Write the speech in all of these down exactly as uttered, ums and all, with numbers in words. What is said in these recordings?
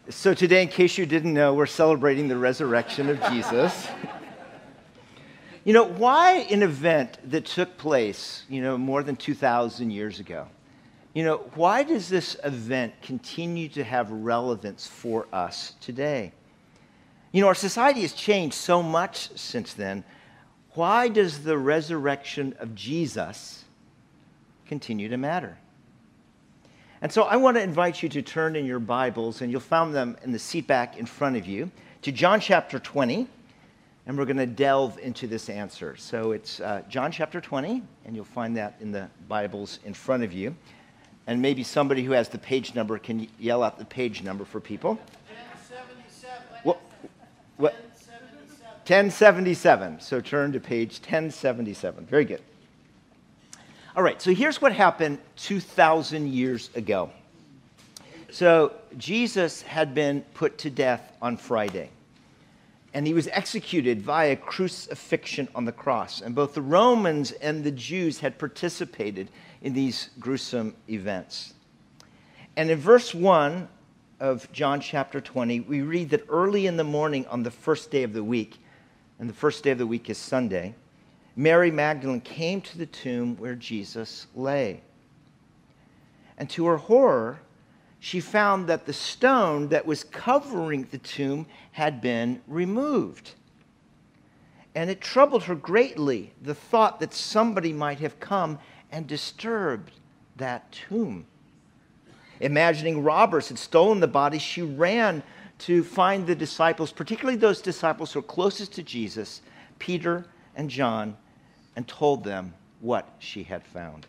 So today, in case you didn't know, we're celebrating the resurrection of Jesus. You know, why an event that took place, you know, more than two thousand years ago? You know, why does this event continue to have relevance for us today? You know, our society has changed so much since then. Why does the resurrection of Jesus continue to matter? And so I want to invite you to turn in your Bibles, and you'll find them in the seat back in front of you, to John chapter twenty, and we're going to delve into this answer. So it's uh, John chapter twenty, and you'll find that in the Bibles in front of you. And maybe somebody who has the page number can yell out the page number for people. ten seventy-seven. What? What? ten seventy-seven. So turn to page ten seventy-seven. Very good. All right, so here's what happened two thousand years ago. So Jesus had been put to death on Friday, and he was executed via crucifixion on the cross. And both the Romans and the Jews had participated in these gruesome events. And in verse one of John chapter twenty, we read that early in the morning on the first day of the week, and the first day of the week is Sunday, Mary Magdalene came to the tomb where Jesus lay. And to her horror, she found that the stone that was covering the tomb had been removed. And it troubled her greatly, the thought that somebody might have come and disturbed that tomb. Imagining robbers had stolen the body, she ran to find the disciples, particularly those disciples who were closest to Jesus, Peter and John, and told them what she had found.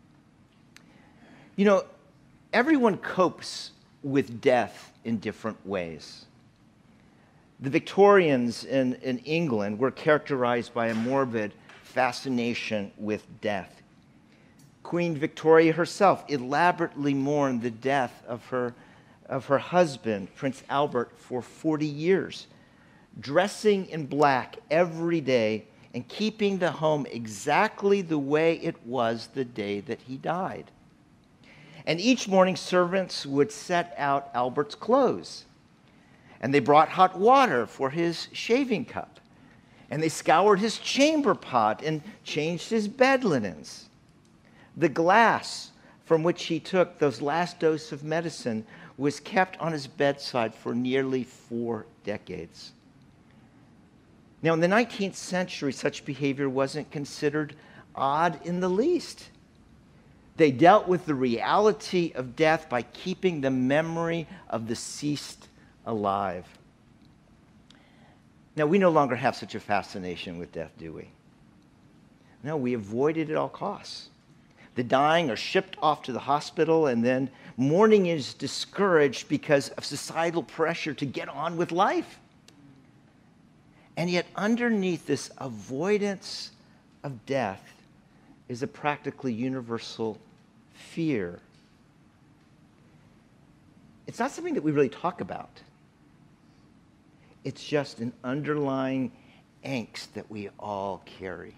You know, everyone copes with death in different ways. The Victorians in, in England were characterized by a morbid fascination with death. Queen Victoria herself elaborately mourned the death of her, of her husband, Prince Albert, for forty years, dressing in black every day and keeping the home exactly the way it was the day that he died. And each morning, servants would set out Albert's clothes, and they brought hot water for his shaving cup, and they scoured his chamber pot and changed his bed linens. The glass from which he took those last dose of medicine was kept on his bedside for nearly four decades. Now, in the nineteenth century, such behavior wasn't considered odd in the least. They dealt with the reality of death by keeping the memory of the deceased alive. Now, we no longer have such a fascination with death, do we? No, we avoid it at all costs. The dying are shipped off to the hospital, and then mourning is discouraged because of societal pressure to get on with life. And yet, underneath this avoidance of death is a practically universal fear. It's not something that we really talk about. It's just an underlying angst that we all carry.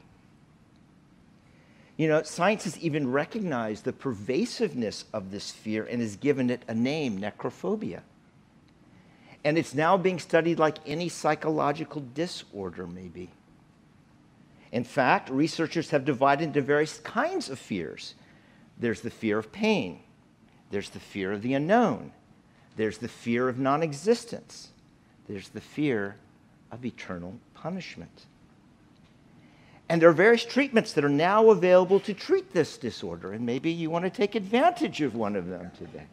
You know, science has even recognized the pervasiveness of this fear and has given it a name, necrophobia. And it's now being studied like any psychological disorder, maybe. In fact, researchers have divided into various kinds of fears. There's the fear of pain. There's the fear of the unknown. There's the fear of non-existence. There's the fear of eternal punishment. And there are various treatments that are now available to treat this disorder, and maybe you want to take advantage of one of them today.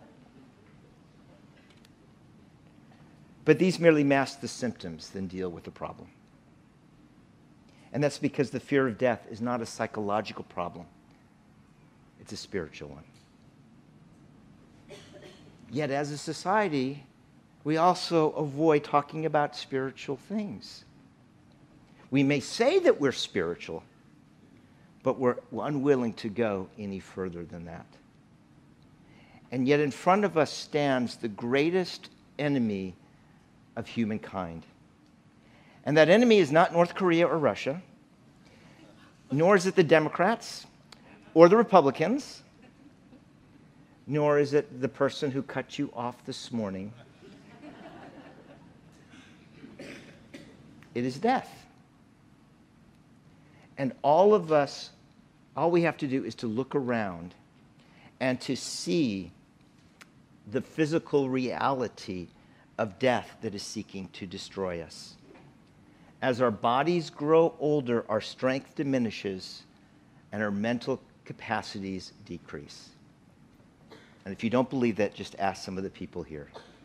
But these merely mask the symptoms than deal with the problem. And that's because the fear of death is not a psychological problem. It's a spiritual one. Yet as a society, we also avoid talking about spiritual things. We may say that we're spiritual, but we're unwilling to go any further than that. And yet in front of us stands the greatest enemy of humankind. And that enemy is not North Korea or Russia, nor is it the Democrats or the Republicans, nor is it the person who cut you off this morning, it is death. And all of us, all we have to do is to look around and to see the physical reality of death that is seeking to destroy us. As our bodies grow older, our strength diminishes and our mental capacities decrease. And if you don't believe that, just ask some of the people here.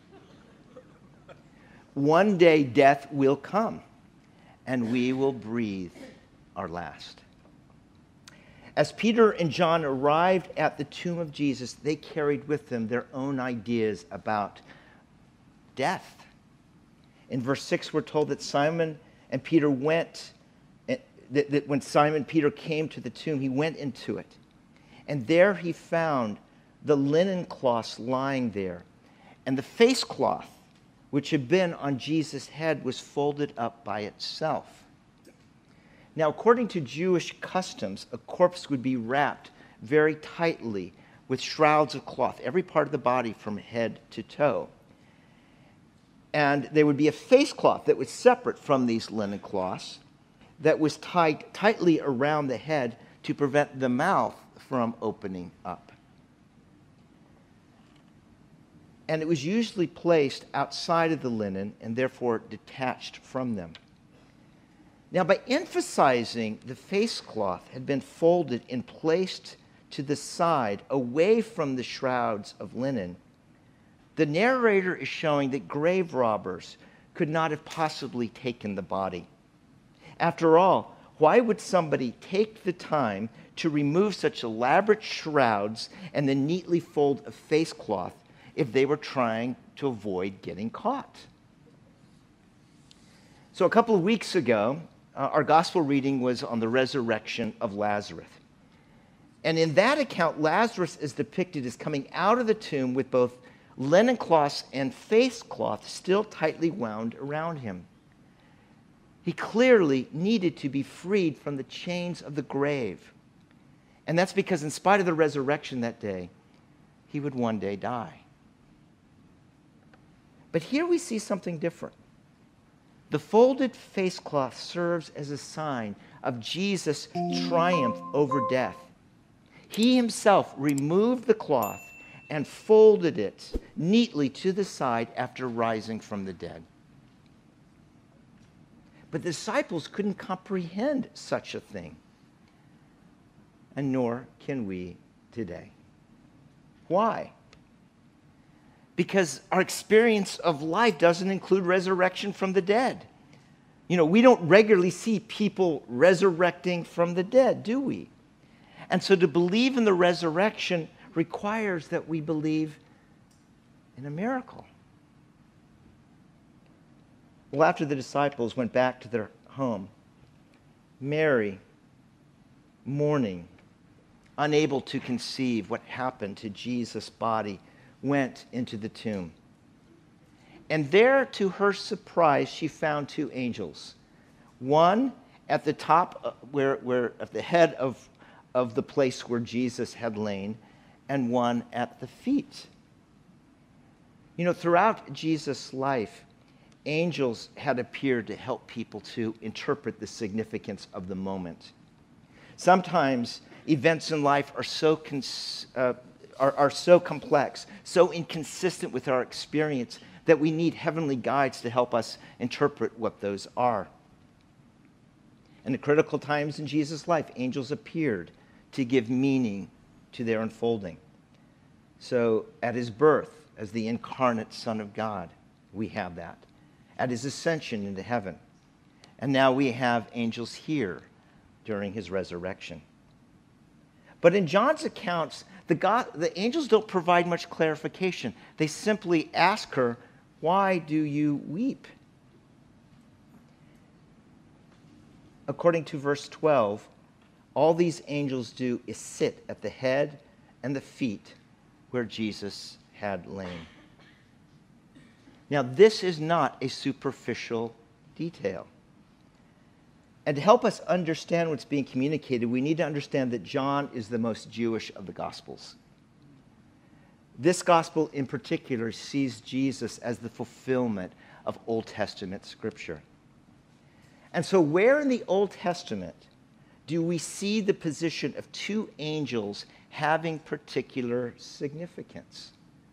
One day death will come, and we will breathe our last. As Peter and John arrived at the tomb of Jesus, they carried with them their own ideas about death. In verse six, we're told that Simon and Peter went, that, that when Simon Peter came to the tomb, he went into it. And there he found the linen cloths lying there. And the face cloth, which had been on Jesus' head, was folded up by itself. Now, according to Jewish customs, a corpse would be wrapped very tightly with shrouds of cloth, every part of the body from head to toe. And there would be a face cloth that was separate from these linen cloths that was tied tightly around the head to prevent the mouth from opening up. And it was usually placed outside of the linen and therefore detached from them. Now, by emphasizing the face cloth had been folded and placed to the side, away from the shrouds of linen, the narrator is showing that grave robbers could not have possibly taken the body. After all, why would somebody take the time to remove such elaborate shrouds and then neatly fold a face cloth if they were trying to avoid getting caught? So a couple of weeks ago, uh, our gospel reading was on the resurrection of Lazarus. And in that account, Lazarus is depicted as coming out of the tomb with both linen cloths and face cloth still tightly wound around him. He clearly needed to be freed from the chains of the grave. And that's because in spite of the resurrection that day, he would one day die. But here we see something different. The folded face cloth serves as a sign of Jesus' triumph over death. He himself removed the cloth and folded it neatly to the side after rising from the dead. But the disciples couldn't comprehend such a thing, and nor can we today. Why? Because our experience of life doesn't include resurrection from the dead. You know, we don't regularly see people resurrecting from the dead, do we? And so to believe in the resurrection requires that we believe in a miracle. Well, after the disciples went back to their home, Mary, mourning, unable to conceive what happened to Jesus' body, went into the tomb. And there, to her surprise, she found two angels. One at the top, where, where at the head of, of the place where Jesus had lain, and one at the feet. You know, throughout Jesus' life, angels had appeared to help people to interpret the significance of the moment. Sometimes events in life are so cons- uh, Are, are so complex, so inconsistent with our experience that we need heavenly guides to help us interpret what those are. In the critical times in Jesus' life, angels appeared to give meaning to their unfolding. So at his birth, as the incarnate Son of God, we have that. At his ascension into heaven. And now we have angels here during his resurrection. But in John's accounts, the, God, the angels don't provide much clarification. They simply ask her, "Why do you weep?" According to verse twelve, all these angels do is sit at the head and the feet where Jesus had lain. Now, this is not a superficial detail. And to help us understand what's being communicated, we need to understand that John is the most Jewish of the Gospels. This Gospel in particular sees Jesus as the fulfillment of Old Testament Scripture. And so where in the Old Testament do we see the position of two angels having particular significance?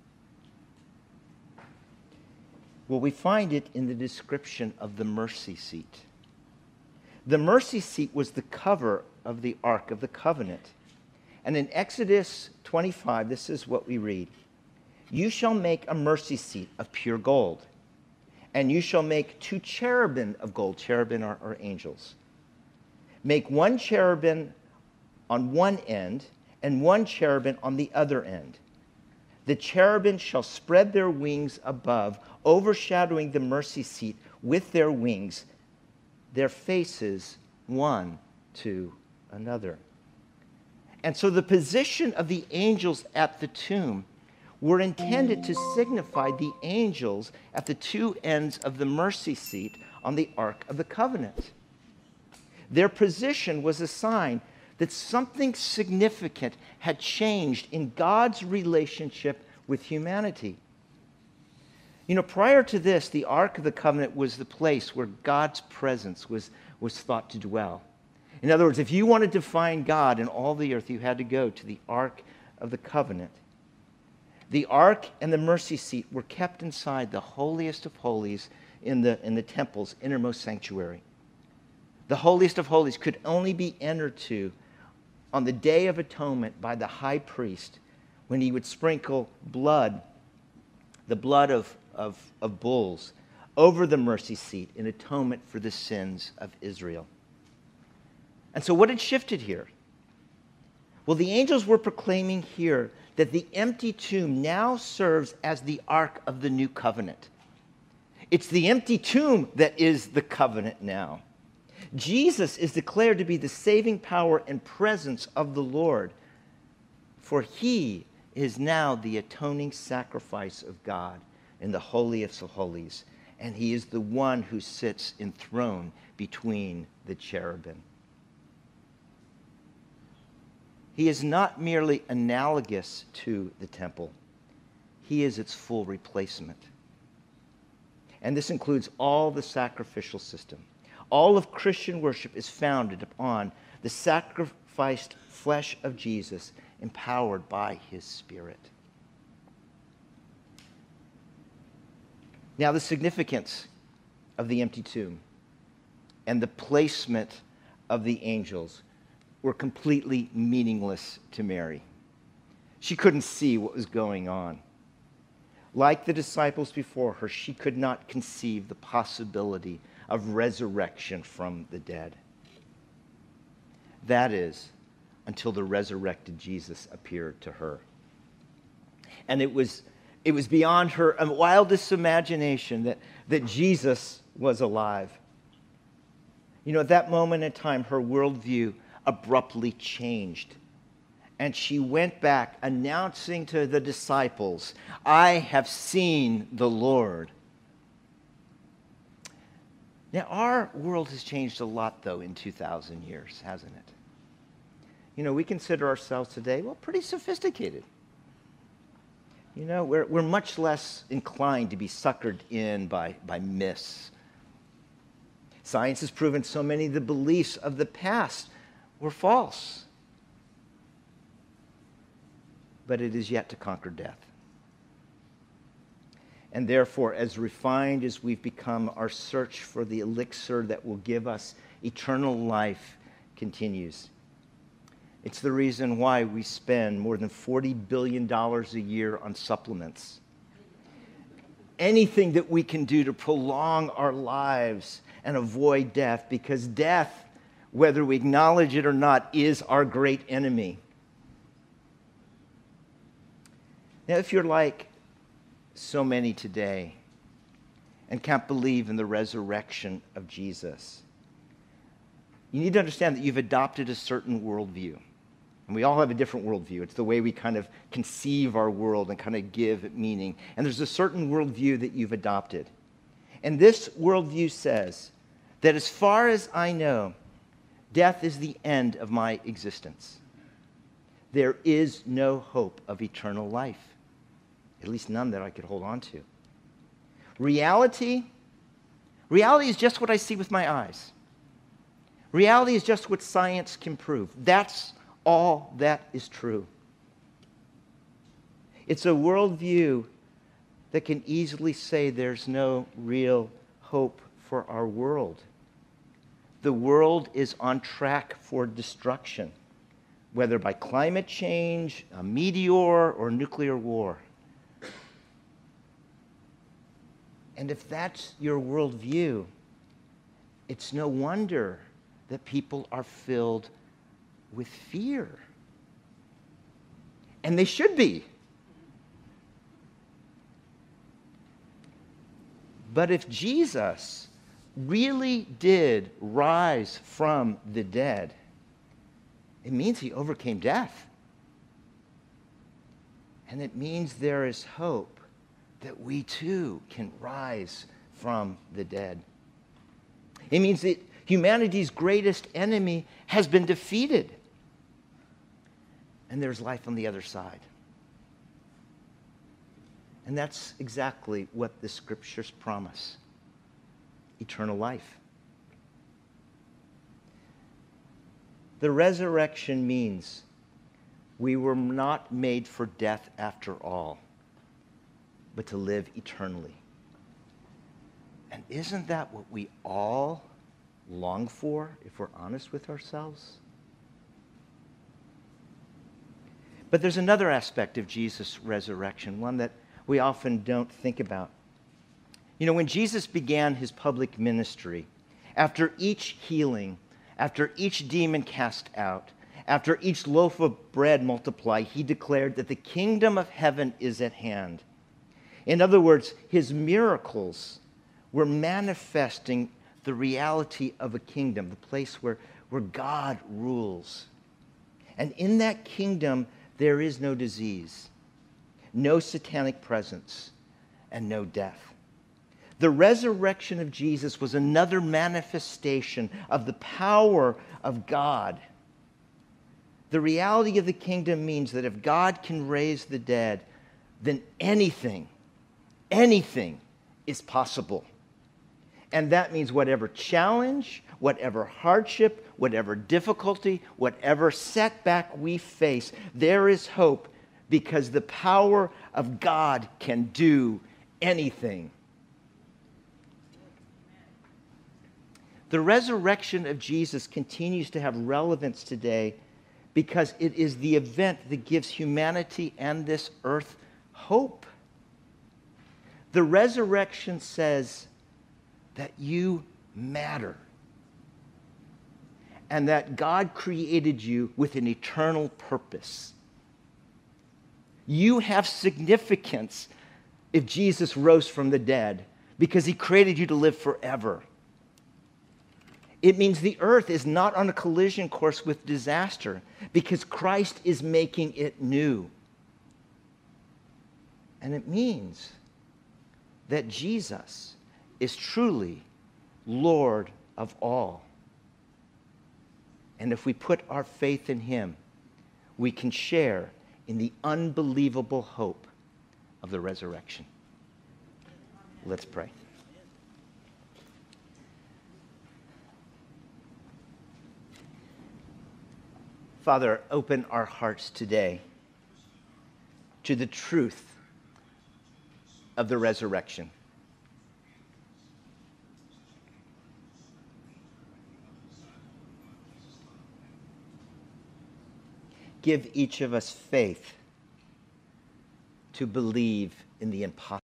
Well, we find it in the description of the mercy seat. The mercy seat was the cover of the Ark of the Covenant. And in Exodus twenty-five, this is what we read. You shall make a mercy seat of pure gold, and you shall make two cherubim of gold. Cherubim are, are angels. Make one cherubim on one end and one cherubim on the other end. The cherubim shall spread their wings above, overshadowing the mercy seat with their wings, their faces one to another. And so the position of the angels at the tomb were intended to signify the angels at the two ends of the mercy seat on the Ark of the Covenant. Their position was a sign that something significant had changed in God's relationship with humanity. You know, prior to this, the Ark of the Covenant was the place where God's presence was, was thought to dwell. In other words, if you wanted to find God in all the earth, you had to go to the Ark of the Covenant. The Ark and the mercy seat were kept inside the holiest of holies in the, in the temple's innermost sanctuary. The holiest of holies could only be entered to on the Day of Atonement by the high priest when he would sprinkle blood, the blood of, of, of bulls, over the mercy seat in atonement for the sins of Israel. And so what had shifted here? Well, the angels were proclaiming here that the empty tomb now serves as the Ark of the New Covenant. It's the empty tomb that is the covenant now. Jesus is declared to be the saving power and presence of the Lord, for he is now the atoning sacrifice of God in the holiest of holies, and he is the one who sits enthroned between the cherubim. He is not merely analogous to the temple. He is its full replacement. And this includes all the sacrificial system. All of Christian worship is founded upon the sacrificed flesh of Jesus, empowered by his Spirit. Now, the significance of the empty tomb and the placement of the angels were completely meaningless to Mary. She couldn't see what was going on. Like the disciples before her, she could not conceive the possibility of resurrection from the dead. That is, until the resurrected Jesus appeared to her. And it was, it was beyond her wildest imagination that, that Jesus was alive. You know, at that moment in time, her worldview abruptly changed. And she went back announcing to the disciples, I have seen the Lord. Now, our world has changed a lot, though, in two thousand years, hasn't it? You know, we consider ourselves today, well, pretty sophisticated. You know, we're, we're much less inclined to be suckered in by, by myths. Science has proven so many of the beliefs of the past were false. But it is yet to conquer death. And therefore, as refined as we've become, our search for the elixir that will give us eternal life continues. It's the reason why we spend more than forty billion dollars a year on supplements. Anything that we can do to prolong our lives and avoid death, because death, whether we acknowledge it or not, is our great enemy. Now, if you're like so many today and can't believe in the resurrection of Jesus, you need to understand that you've adopted a certain worldview. And we all have a different worldview. It's the way we kind of conceive our world and kind of give it meaning. And there's a certain worldview that you've adopted. And this worldview says that as far as I know, death is the end of my existence. There is no hope of eternal life. At least none that I could hold on to. Reality, reality is just what I see with my eyes. Reality is just what science can prove. That's all that is true. It's a worldview that can easily say there's no real hope for our world. The world is on track for destruction, whether by climate change, a meteor, or nuclear war. And if that's your worldview, it's no wonder that people are filled with fear. And they should be. But if Jesus really did rise from the dead, it means he overcame death. And it means there is hope that we too can rise from the dead. It means that humanity's greatest enemy has been defeated. And there's life on the other side. And that's exactly what the scriptures promise. Eternal life. The resurrection means we were not made for death after all, but to live eternally. And isn't that what we all long for, if we're honest with ourselves? But there's another aspect of Jesus' resurrection, one that we often don't think about. You know, when Jesus began his public ministry, after each healing, after each demon cast out, after each loaf of bread multiplied, he declared that the kingdom of heaven is at hand. In other words, his miracles were manifesting the reality of a kingdom, the place where, where God rules. And in that kingdom, there is no disease, no satanic presence, and no death. The resurrection of Jesus was another manifestation of the power of God. The reality of the kingdom means that if God can raise the dead, then anything, anything is possible. And that means whatever challenge, whatever hardship, whatever difficulty, whatever setback we face, there is hope because the power of God can do anything. The resurrection of Jesus continues to have relevance today because it is the event that gives humanity and this earth hope. The resurrection says that you matter and that God created you with an eternal purpose. You have significance if Jesus rose from the dead because he created you to live forever. It means the earth is not on a collision course with disaster because Christ is making it new. And it means that Jesus is truly Lord of all. And if we put our faith in him, we can share in the unbelievable hope of the resurrection. Let's pray. Father, open our hearts today to the truth of the resurrection. Give each of us faith to believe in the impossible.